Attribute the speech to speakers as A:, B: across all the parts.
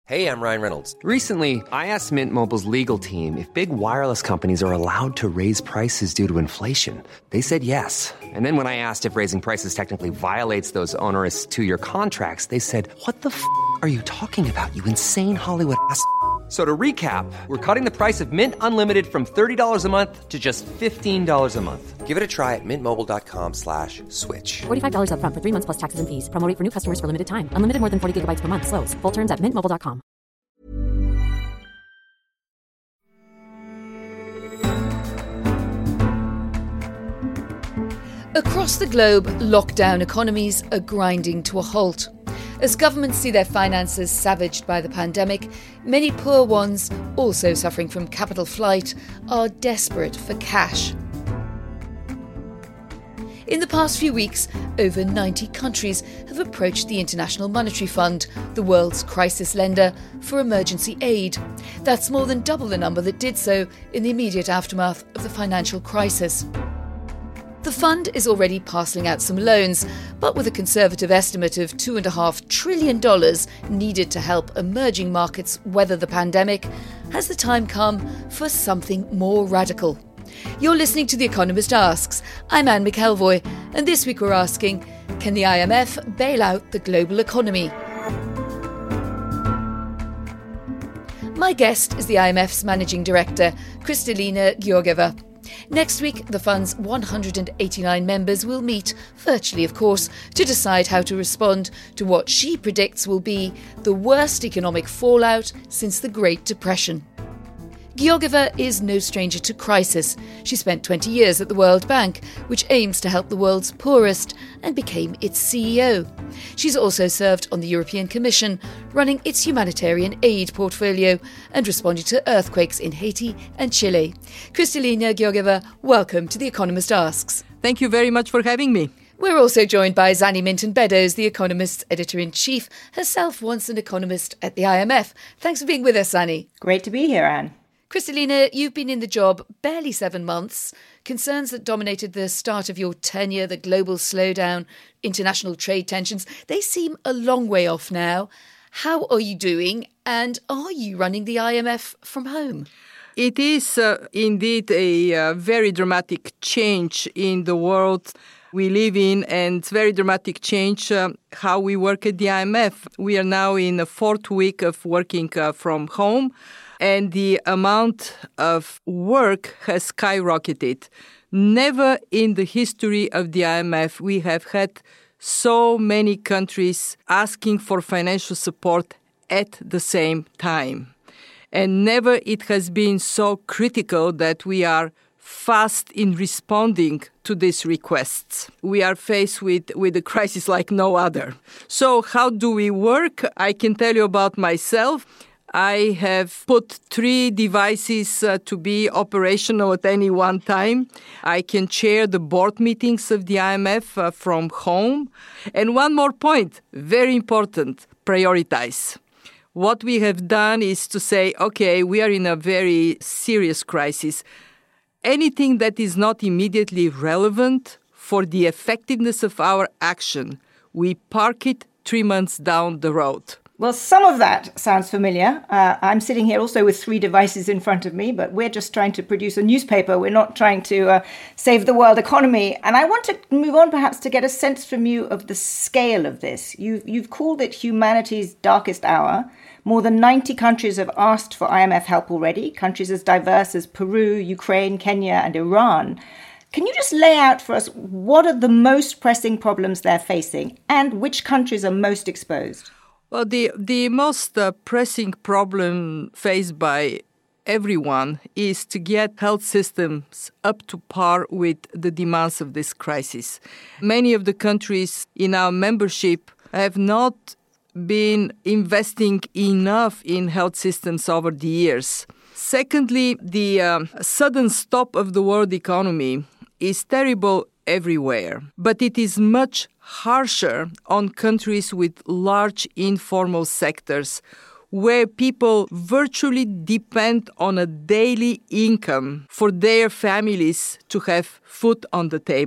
A: Hey, I'm Ryan Reynolds.
B: Recently, I asked Mint Mobile's legal team if big wireless companies are allowed to raise prices due to inflation. They said yes. And then when I asked if raising prices technically violates those onerous two-year contracts, they said, "What the f*** are you talking about, you insane Hollywood ass?" So to recap, we're cutting the price of Mint Unlimited from $30 a month to just $15 a month.
A: Give it a try at mintmobile.com/switch.
C: $45 up front for 3 months plus taxes and fees. Promo rate for new customers for limited time. Unlimited more than 40 gigabytes per month. Slows full terms at mintmobile.com.
D: Across the globe, lockdown economies are grinding to a halt. As governments see their finances savaged by the pandemic, many poor ones, also suffering from capital flight, are desperate for cash. In the past few weeks, over 90 countries have approached the International Monetary Fund, the world's crisis lender, for emergency aid. That's more than double the number that did so in the immediate aftermath of the financial crisis. The fund is already parcelling out some loans, but with a conservative estimate of $2.5 trillion needed to help emerging markets weather the pandemic, has the time come for something more radical? You're listening to The Economist Asks. I'm Anne McElvoy, and this week we're asking, can the IMF bail out the global economy? My guest is the IMF's Managing Director, Kristalina Georgieva. Next week, the fund's 189 members will meet, virtually of course, to decide how to respond to what she predicts will be the worst economic fallout since the Great Depression. Georgieva is no stranger to crisis. She spent 20 years at the World Bank, which aims to help the world's poorest, and became its CEO. She's also served on the European Commission, running its humanitarian aid portfolio and responding to earthquakes in Haiti and Chile. Kristalina Georgieva, welcome to The Economist Asks.
E: Thank you very much for having me.
D: We're also joined by Zanny Minton-Beddoes, The Economist's editor-in-chief, herself once an economist at the IMF. Thanks for being with us, Zanny.
F: Great to be here, Anne.
D: Kristalina, you've been in the job barely 7 months. Concerns that dominated the start of your tenure, the global slowdown, international trade tensions, they seem a long way off now. How are you doing, and are you running the IMF from home?
E: It is indeed a very dramatic change in the world we live in, and very dramatic change how we work at the IMF. We are now in the 4th week of working from home, and the amount of work has skyrocketed. Never in the history of the IMF we have had so many countries asking for financial support at the same time. And never it has been so critical that we are fast in responding to these requests. We are faced with a crisis like no other. So how do we work? I can tell you about myself. I have put 3 devices to be operational at any one time. I can chair the board meetings of the IMF from home. And one more point, very important, prioritize. What we have done is to say, okay, we are in a very serious crisis. Anything that is not immediately relevant for the effectiveness of our action, we park it 3 months down the road.
F: Well, some of that sounds familiar. I'm sitting here also with 3 devices in front of me, but we're just trying to produce a newspaper. We're not trying to save the world economy. And I want to move on perhaps to get a sense from you of the scale of this. You've called it humanity's darkest hour. More than 90 countries have asked for IMF help already, countries as diverse as Peru, Ukraine, Kenya, and Iran. Can you just lay out for us what are the most pressing problems they're facing and which countries are most exposed?
E: Well, the most pressing problem faced by everyone is to get health systems up to par with the demands of this crisis. Many of the countries in our membership have not been investing enough in health systems over the years. Secondly, the sudden stop of the world economy is terrible everywhere, but it is much harsher on countries with large informal sectors where people virtually depend on a daily income for their families to have food on the table.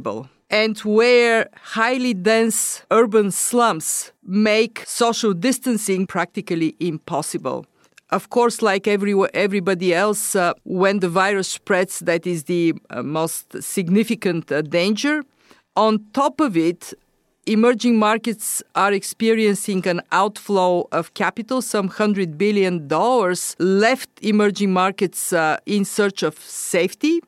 E: and where highly dense urban slums make social distancing practically impossible. Of course, like everybody else, when the virus spreads, that is the most significant danger. On top of it, emerging markets are experiencing an outflow of capital. Some $100 billion left emerging markets in search of safety.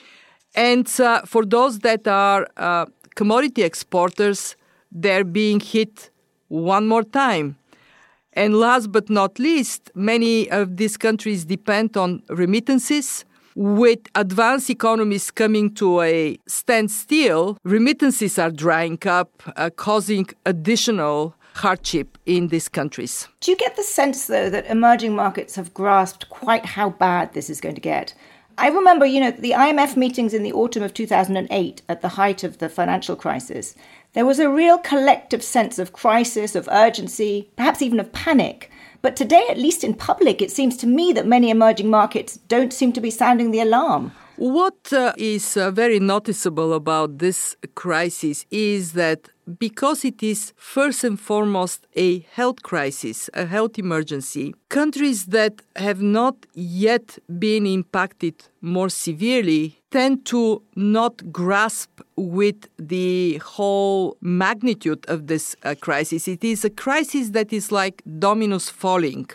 E: And for those that are commodity exporters, they're being hit one more time. And last but not least, many of these countries depend on remittances. With advanced economies coming to a standstill, remittances are drying up, causing additional hardship in these countries.
F: Do you get the sense, though, that emerging markets have grasped quite how bad this is going to get? I remember, the IMF meetings in the autumn of 2008 at the height of the financial crisis. There was a real collective sense of crisis, of urgency, perhaps even of panic. But today, at least in public, it seems to me that many emerging markets don't seem to be sounding the alarm.
E: What is very noticeable about this crisis is that because it is first and foremost a health crisis, a health emergency, countries that have not yet been impacted more severely tend to not grasp with the whole magnitude of this crisis. It is a crisis that is like dominoes falling.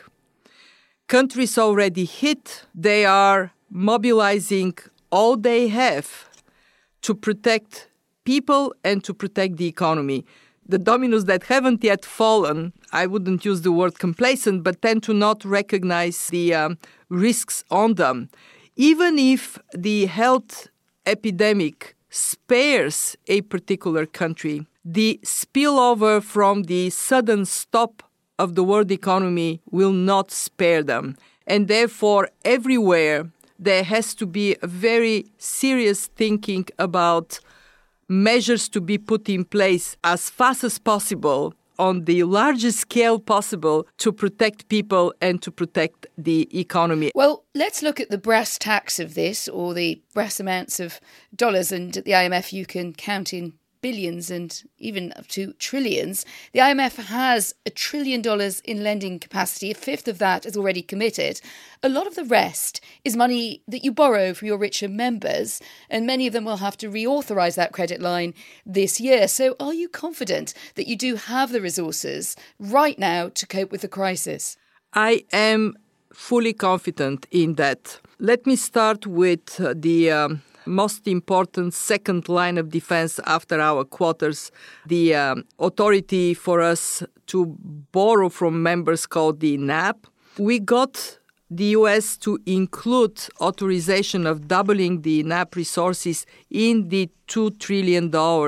E: Countries already hit, they are mobilizing all they have to protect people and to protect the economy. The dominoes that haven't yet fallen, I wouldn't use the word complacent, but tend to not recognize the risks on them. Even if the health epidemic spares a particular country, the spillover from the sudden stop of the world economy will not spare them. And therefore, everywhere, there has to be a very serious thinking about measures to be put in place as fast as possible on the largest scale possible to protect people and to protect the economy.
D: Well, let's look at the brass tacks of this, or the brass amounts of dollars. And at the IMF, you can count in billions and even up to trillions. The IMF has $1 trillion in lending capacity. A fifth of that is already committed. A lot of the rest is money that you borrow from your richer members, and many of them will have to reauthorise that credit line this year. So are you confident that you do have the resources right now to cope with the crisis?
E: I am fully confident in that. Let me start with the most important second line of defense after our quotas, the authority for us to borrow from members called the NAP. We got the US to include authorization of doubling the NAP resources in the $2 trillion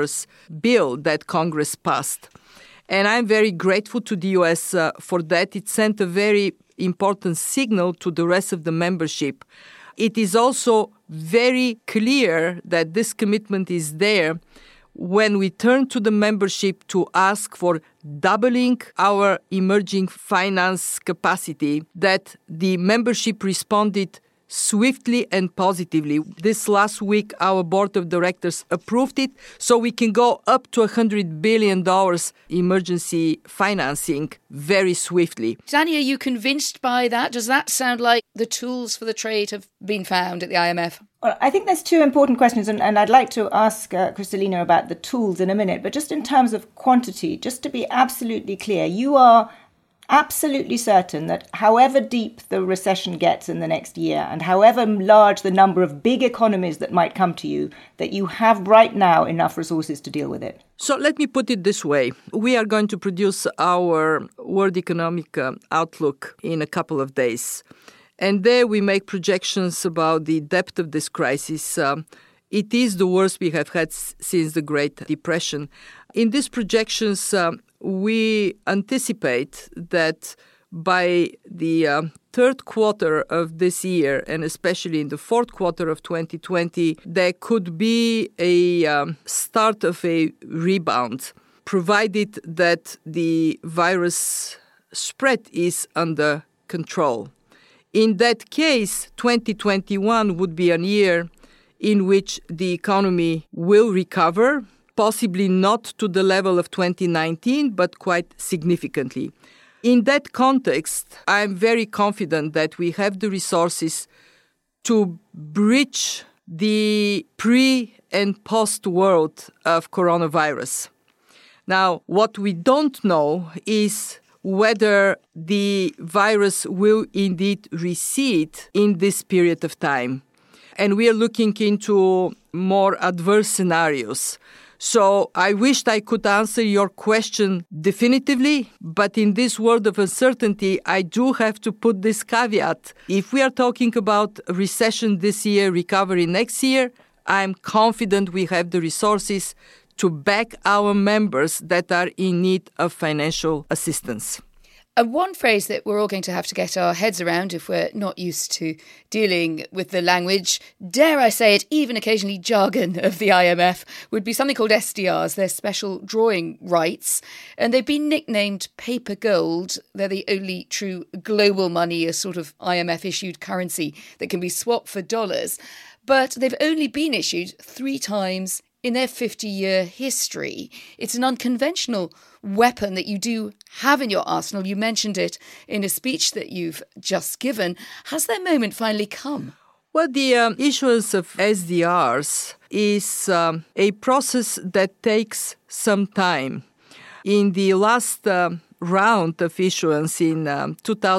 E: bill that Congress passed. And I'm very grateful to the US for that. It sent a very important signal to the rest of the membership. It is also very clear that this commitment is there when we turn to the membership to ask for doubling our emerging finance capacity, that the membership responded swiftly and positively. This last week, our board of directors approved it, so we can go up to $100 billion emergency financing very swiftly.
D: Danny, are you convinced by that? Does that sound like the tools for the trade have been found at the IMF?
F: Well, I think there's two important questions, and I'd like to ask Kristalina about the tools in a minute. But just in terms of quantity, just to be absolutely clear, you are absolutely certain that however deep the recession gets in the next year and however large the number of big economies that might come to you, that you have right now enough resources to deal with it?
E: So let me put it this way. We are going to produce our World Economic Outlook in a couple of days. And there we make projections about the depth of this crisis. It is the worst we have had since the Great Depression. In these projections, we anticipate that by the third quarter of this year, and especially in the fourth quarter of 2020, there could be a start of a rebound, provided that the virus spread is under control. In that case, 2021 would be a year in which the economy will recover, possibly not to the level of 2019, but quite significantly. In that context, I'm very confident that we have the resources to bridge the pre- and post-world of coronavirus. Now, what we don't know is whether the virus will indeed recede in this period of time. And we are looking into more adverse scenarios. So I wished I could answer your question definitively, but in this world of uncertainty, I do have to put this caveat. If we are talking about recession this year, recovery next year, I'm confident we have the resources to back our members that are in need of financial assistance.
D: And one phrase that we're all going to have to get our heads around if we're not used to dealing with the language, dare I say it, even occasionally jargon of the IMF, would be something called SDRs, their special drawing rights. And they've been nicknamed paper gold. They're the only true global money, a sort of IMF-issued currency that can be swapped for dollars. But they've only been issued 3 times in their 50-year history. It's an unconventional weapon that you do have in your arsenal. You mentioned it in a speech that you've just given. Has their moment finally come?
E: Well, the issuance of SDRs is a process that takes some time. In the last round of issuance in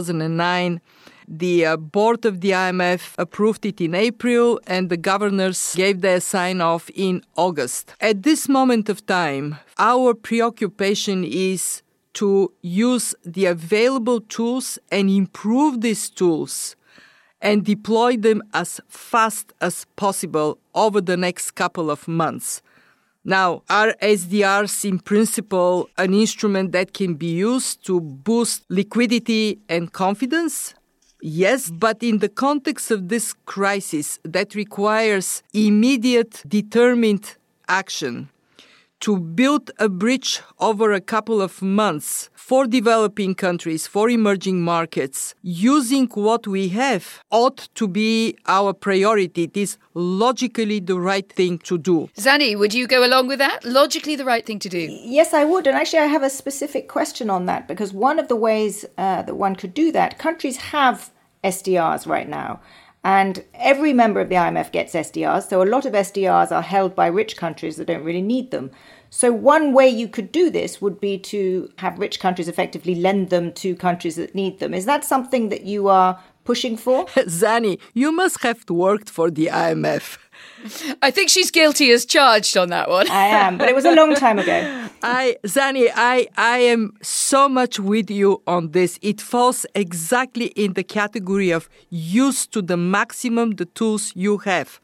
E: 2009, the board of the IMF approved it in April and the governors gave their sign-off in August. At this moment of time, our preoccupation is to use the available tools and improve these tools and deploy them as fast as possible over the next couple of months. Now, are SDRs in principle an instrument that can be used to boost liquidity and confidence? Yes, but in the context of this crisis that requires immediate, determined action to build a bridge over a couple of months for developing countries, for emerging markets, using what we have ought to be our priority. It is logically the right thing to do.
D: Zanny, would you go along with that? Logically the right thing to do?
F: Yes, I would. And actually, I have a specific question on that, because one of the ways that one could do that, countries have SDRs right now. And every member of the IMF gets SDRs. So a lot of SDRs are held by rich countries that don't really need them. So one way you could do this would be to have rich countries effectively lend them to countries that need them. Is that something that you are pushing for?
E: Zanny, you must have worked for the IMF.
D: I think she's guilty as charged on that one.
F: I am, but it was a long time ago.
E: Zanny, I am so much with you on this. It falls exactly in the category of use to the maximum the tools you have.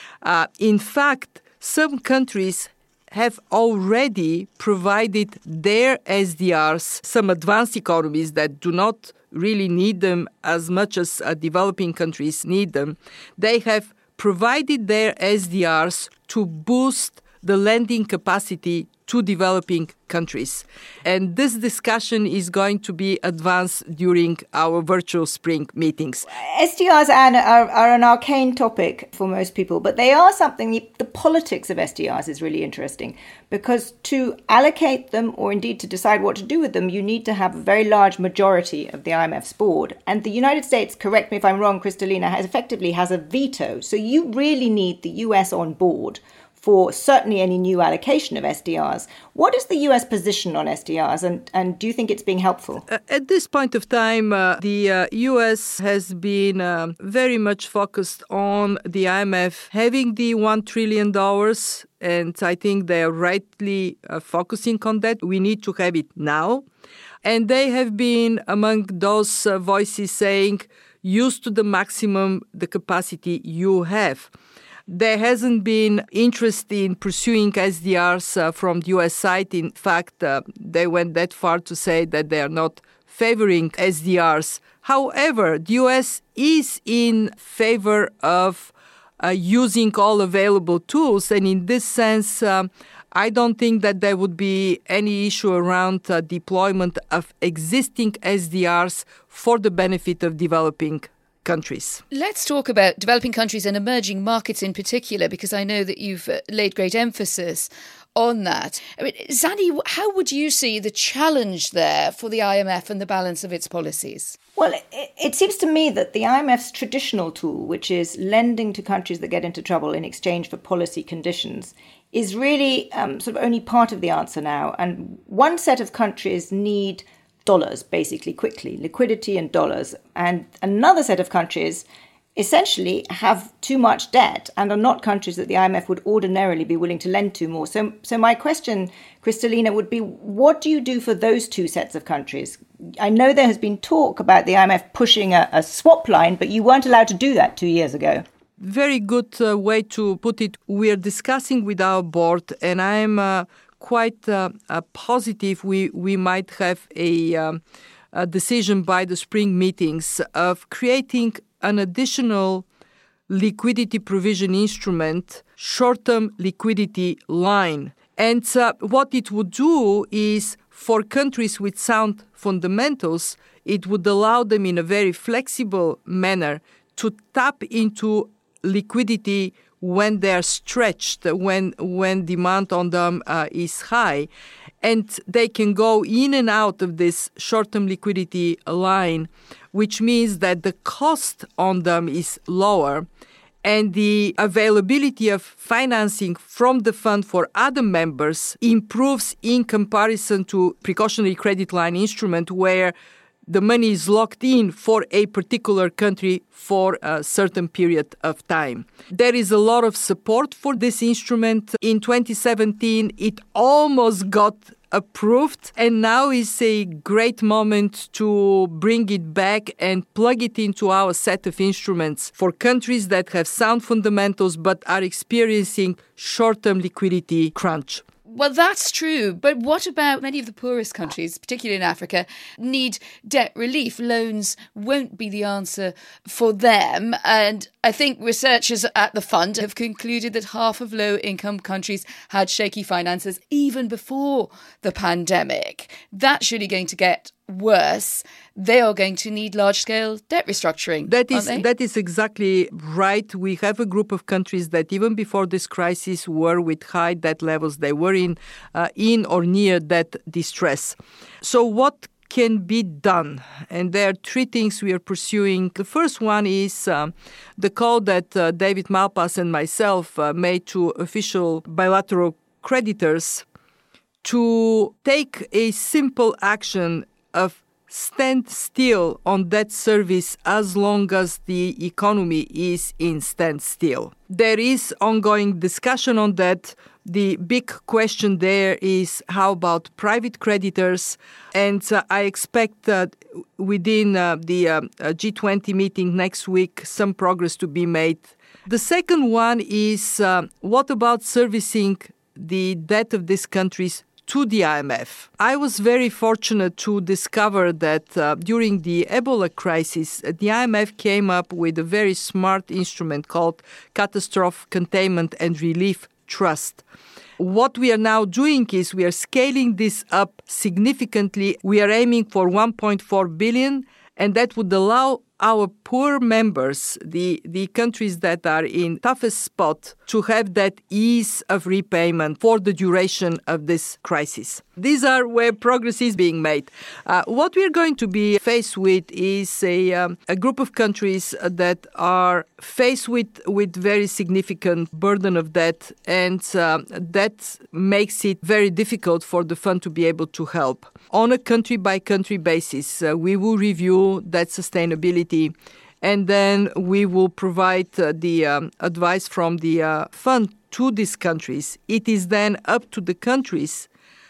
E: In fact, some countries have already provided their SDRs, some advanced economies that do not really need them as much as developing countries need them. They have provided their SDRs to boost the lending capacity to developing countries. And this discussion is going to be advanced during our virtual spring meetings.
F: SDRs are an arcane topic for most people, but they are something, the politics of SDRs is really interesting, because to allocate them or indeed to decide what to do with them, you need to have a very large majority of the IMF's board. And the United States, correct me if I'm wrong, Kristalina, effectively has a veto. So you really need the US on board for certainly any new allocation of SDRs. What is the US position on SDRs, and do you think it's being helpful?
E: At this point of time, the US has been very much focused on the IMF having the $1 trillion, and I think they are rightly focusing on that. We need to have it now. And they have been among those voices saying, use to the maximum the capacity you have. There hasn't been interest in pursuing SDRs from the US side. In fact, they went that far to say that they are not favoring SDRs. However, the US is in favor of using all available tools. And in this sense, I don't think that there would be any issue around deployment of existing SDRs for the benefit of developing countries.
D: Let's talk about developing countries and emerging markets in particular, because I know that you've laid great emphasis on that. I mean, Zanny, how would you see the challenge there for the IMF and the balance of its policies?
F: Well, it seems to me that the IMF's traditional tool, which is lending to countries that get into trouble in exchange for policy conditions, is really sort of only part of the answer now. And one set of countries need dollars, basically, quickly, liquidity and dollars. And another set of countries essentially have too much debt and are not countries that the IMF would ordinarily be willing to lend to more. So my question, Kristalina, would be, what do you do for those two sets of countries? I know there has been talk about the IMF pushing a swap line, but you weren't allowed to do that 2 years ago.
E: Very good way to put it. We are discussing with our board, and I'm quite positive we might have a decision by the spring meetings of creating an additional liquidity provision instrument, short-term liquidity line. And what it would do is, for countries with sound fundamentals, it would allow them in a very flexible manner to tap into liquidity when they're stretched, when demand on them is high. And they can go in and out of this short-term liquidity line, which means that the cost on them is lower and the availability of financing from the fund for other members improves in comparison to precautionary credit line instrument where the money is locked in for a particular country for a certain period of time. There is a lot of support for this instrument. In 2017, it almost got approved, and now is a great moment to bring it back and plug it into our set of instruments for countries that have sound fundamentals but are experiencing short-term liquidity crunch.
D: Well, that's true. But what about many of the poorest countries, particularly in Africa, need debt relief? Loans won't be the answer for them. And I think researchers at the fund have concluded that half of low-income countries had shaky finances even before the pandemic. That's surely going to get worse. They are going to need large-scale debt restructuring.
E: That is exactly right. We have a group of countries that even before this crisis were with high debt levels. They were in or near debt distress. So what can be done? And there are three things we are pursuing. The first one is the call that David Malpass and myself made to official bilateral creditors to take a simple action of stand still on debt service as long as the economy is in standstill. There is ongoing discussion on that. The big question there is how about private creditors? And I expect that within the G20 meeting next week, some progress to be made. The second one is what about servicing the debt of these countries to the IMF. I was very fortunate to discover that during the Ebola crisis, the IMF came up with a very smart instrument called Catastrophe Containment and Relief Trust. What we are now doing is we are scaling this up significantly. We are aiming for 1.4 billion, and that would allow our poor members, the countries that are in toughest spot, to have that ease of repayment for the duration of this crisis. These are where progress is being made. What we are going to be faced with is a group of countries that are faced with very significant burden of debt, and that makes it very difficult for the fund to be able to help. On a country-by-country basis, we will review that sustainability, and then we will provide the advice from the fund to these countries. It is then up to the countries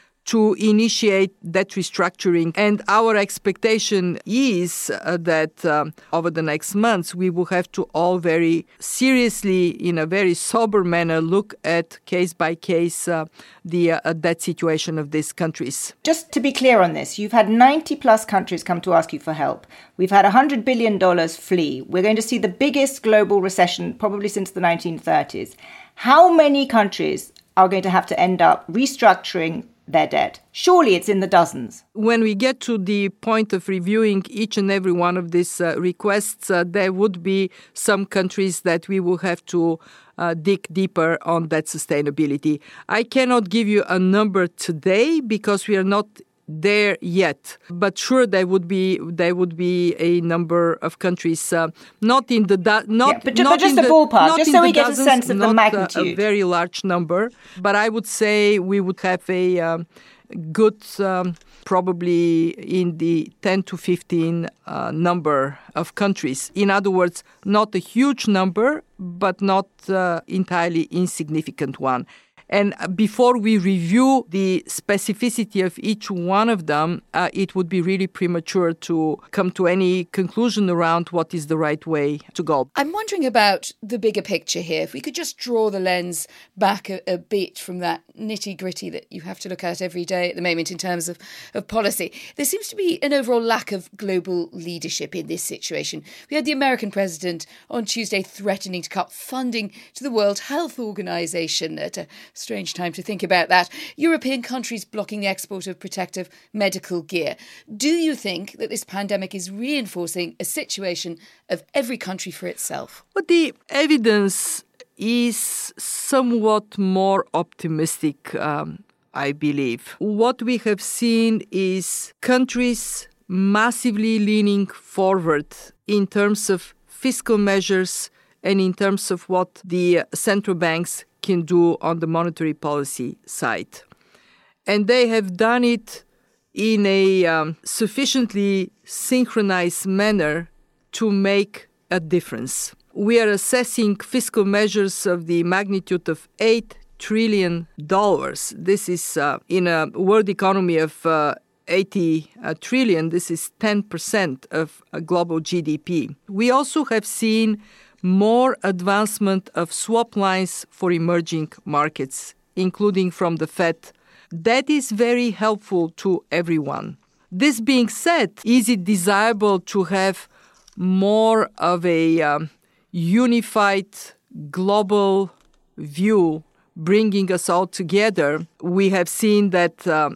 E: to initiate that restructuring. And our expectation is that over the next months, we will have to all very seriously, in a very sober manner, look at case by case the debt situation of these countries.
F: Just to be clear on this, you've had 90 plus countries come to ask you for help. We've had $100 billion flee. We're going to see the biggest global recession probably since the 1930s. How many countries are going to have to end up restructuring their debt? Surely it's in the dozens.
E: When we get to the point of reviewing each and every one of these requests, there would be some countries that we will have to dig deeper on that sustainability. I cannot give you a number today because we are not there yet, but sure there would be a number of countries, not in the
F: just a ballpark, just so we get a sense of the magnitude.
E: A very large number, but I would say we would have a good, probably in the 10 to 15 number of countries. In other words, not a huge number, but not entirely insignificant one. And before we review the specificity of each one of them, it would be really premature to come to any conclusion around what is the right way to go.
D: I'm wondering about the bigger picture here. If we could just draw the lens back a bit from that nitty-gritty that you have to look at every day at the moment in terms of policy. There seems to be an overall lack of global leadership in this situation. We had the American president on Tuesday threatening to cut funding to the World Health Organization at a strange time to think about that. European countries blocking the export of protective medical gear. Do you think that this pandemic is reinforcing a situation of every country for itself?
E: But the evidence is somewhat more optimistic, I believe. What we have seen is countries massively leaning forward in terms of fiscal measures and in terms of what the central banks can do on the monetary policy side. And they have done it in a sufficiently synchronized manner to make a difference. We are assessing fiscal measures of the magnitude of $8 trillion. This is in a world economy of 80 trillion. This is 10% of global GDP. We also have seen more advancement of swap lines for emerging markets, including from the Fed. That is very helpful to everyone. This being said, is it desirable to have more of a unified global view bringing us all together? We have seen that the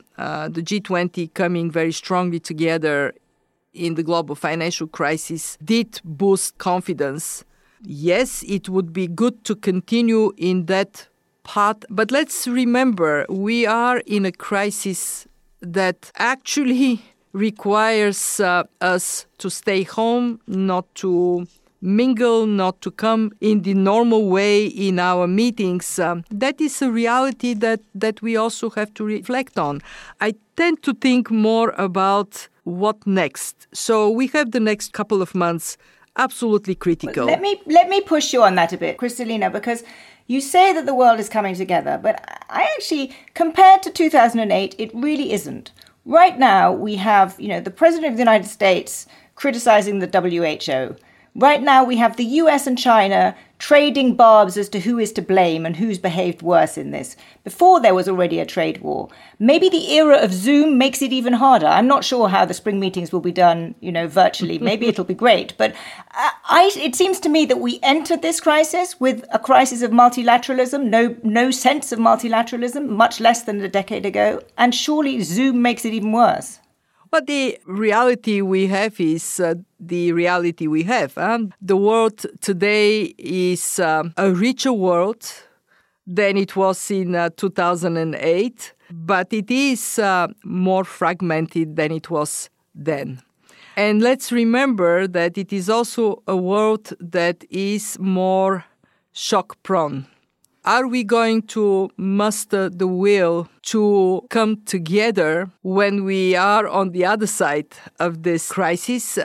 E: G20 coming very strongly together in the global financial crisis did boost confidence. Yes, it would be good to continue in that path, but let's remember we are in a crisis that actually requires us to stay home, not to mingle, not to come in the normal way in our meetings. That is a reality that we also have to reflect on. I tend to think more about what next. So we have the next couple of months absolutely critical.
F: Let me push you on that a bit, Kristalina, because you say that the world is coming together, but I actually, compared to 2008, it really isn't. Right now, we have, the President of the United States criticizing the WHO. Right now, we have the US and China trading barbs as to who is to blame and who's behaved worse in this. Before, there was already a trade war. Maybe the era of Zoom makes it even harder. I'm not sure how the spring meetings will be done, virtually. Maybe it'll be great. But it seems to me that we entered this crisis with a crisis of multilateralism, no sense of multilateralism, much less than a decade ago. And surely Zoom makes it even worse.
E: But the reality we have is the reality we have. The world today is a richer world than it was in 2008, but it is more fragmented than it was then. And let's remember that it is also a world that is more shock-prone. Are we going to muster the will to come together when we are on the other side of this crisis?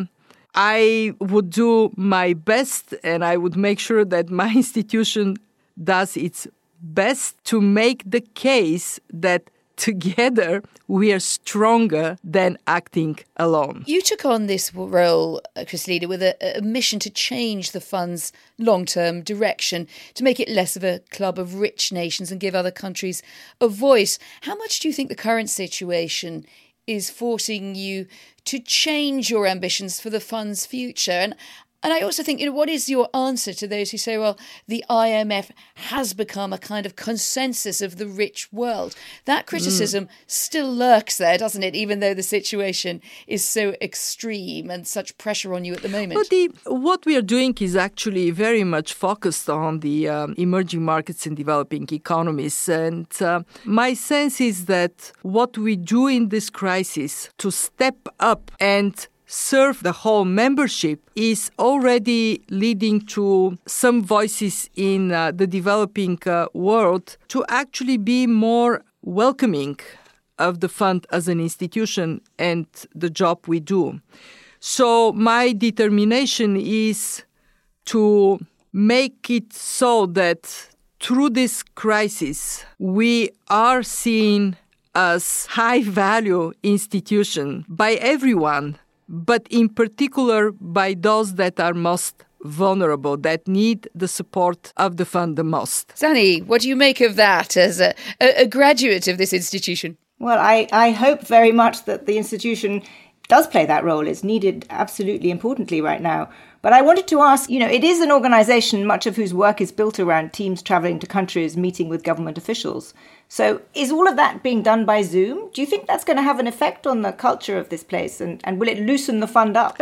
E: I would do my best, and I would make sure that my institution does its best to make the case that together we are stronger than acting alone.
D: You took on this role, Kristalina, with a mission to change the fund's long-term direction, to make it less of a club of rich nations and give other countries a voice. How much do you think the current situation is forcing you to change your ambitions for the fund's future? And And I also think, what is your answer to those who say, well, the IMF has become a kind of consensus of the rich world? That criticism still lurks there, doesn't it, even though the situation is so extreme and such pressure on you at the moment?
E: But what we are doing is actually very much focused on the emerging markets and developing economies. And my sense is that what we do in this crisis to step up and serve the whole membership is already leading to some voices in the developing world to actually be more welcoming of the fund as an institution and the job we do. So my determination is to make it so that through this crisis, we are seen as high-value institution by everyone, but in particular by those that are most vulnerable, that need the support of the fund the most.
D: Zanny, what do you make of that as a graduate of this institution?
F: Well, I hope very much that the institution does play that role. It's needed absolutely importantly right now. But I wanted to ask, it is an organisation much of whose work is built around teams travelling to countries, meeting with government officials. So is all of that being done by Zoom? Do you think that's going to have an effect on the culture of this place? And will it loosen the fund up?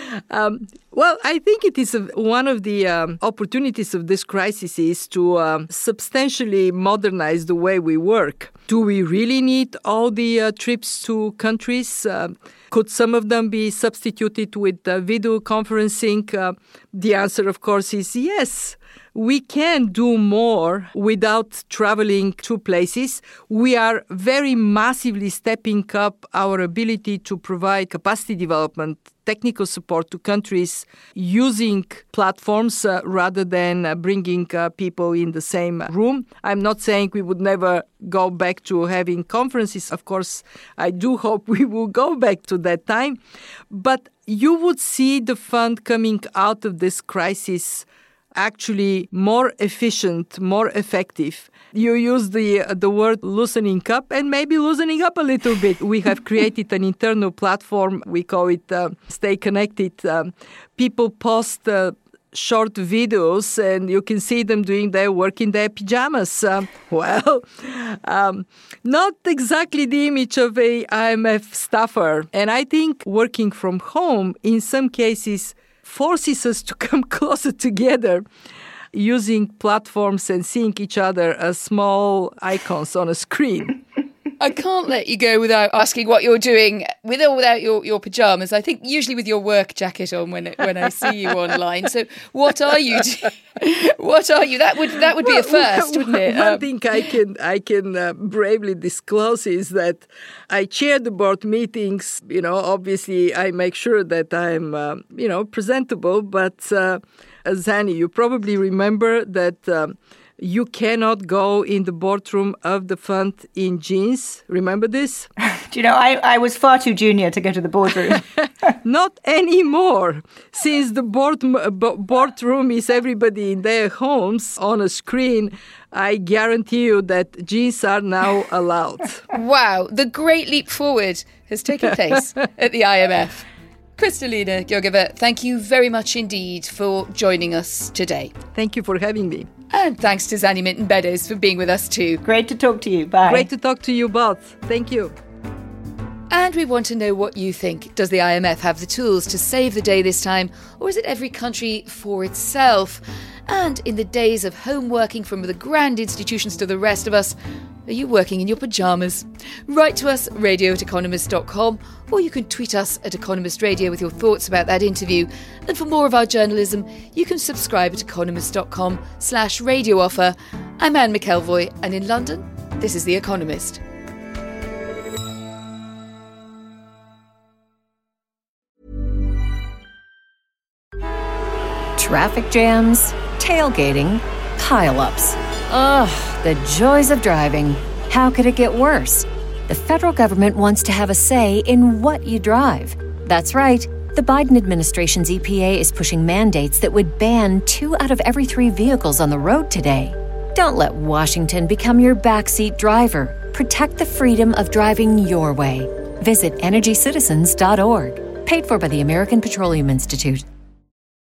E: Well, I think it is one of the opportunities of this crisis is to substantially modernize the way we work. Do we really need all the trips to countries? Could some of them be substituted with video conferencing? The answer, of course, is yes. We can do more without traveling to places. We are very massively stepping up our ability to provide capacity development, technical support to countries using platforms rather than bringing people in the same room. I'm not saying we would never go back to having conferences. Of course, I do hope we will go back to that time. But you would see the fund coming out of this crisis actually more efficient, more effective. You use the word loosening up and maybe loosening up a little bit. We have created an internal platform. We call it Stay Connected. People post short videos and you can see them doing their work in their pajamas. Not exactly the image of a IMF staffer. And I think working from home in some cases forces us to come closer together using platforms and seeing each other as small icons on a screen.
D: I can't let you go without asking what you're doing with or without your pajamas. I think usually with your work jacket on when I see you online. So what are you? What are you? That would be a first, wouldn't it?
E: One thing I can bravely disclose is that I chair the board meetings. Obviously I make sure that I'm presentable. But Zanny, you probably remember that. You cannot go in the boardroom of the fund in jeans. Remember this?
F: I was far too junior to go to the boardroom.
E: Not anymore. Since the boardroom is everybody in their homes on a screen, I guarantee you that jeans are now allowed.
D: Wow, the great leap forward has taken place at the IMF. Kristalina Georgieva, thank you very much indeed for joining us today.
E: Thank you for having me.
D: And thanks to Zanny Minton-Beddoes for being with us too.
F: Great to talk to you. Bye.
E: Great to talk to you both. Thank you.
D: And we want to know what you think. Does the IMF have the tools to save the day this time, or is it every country for itself? And in the days of home working from the grand institutions to the rest of us, are you working in your pyjamas? Write to us, radio@economist.com, or you can tweet us at Economist Radio with your thoughts about that interview. And for more of our journalism, you can subscribe at economist.com/radio offer. I'm Anne McElvoy, and in London, this is The Economist.
G: Traffic jams, tailgating, pile-ups. Ugh, the joys of driving. How could it get worse? The federal government wants to have a say in what you drive. That's right. The Biden administration's EPA is pushing mandates that would ban 2 out of every 3 vehicles on the road today. Don't let Washington become your backseat driver. Protect the freedom of driving your way. Visit EnergyCitizens.org. Paid for by the American Petroleum Institute.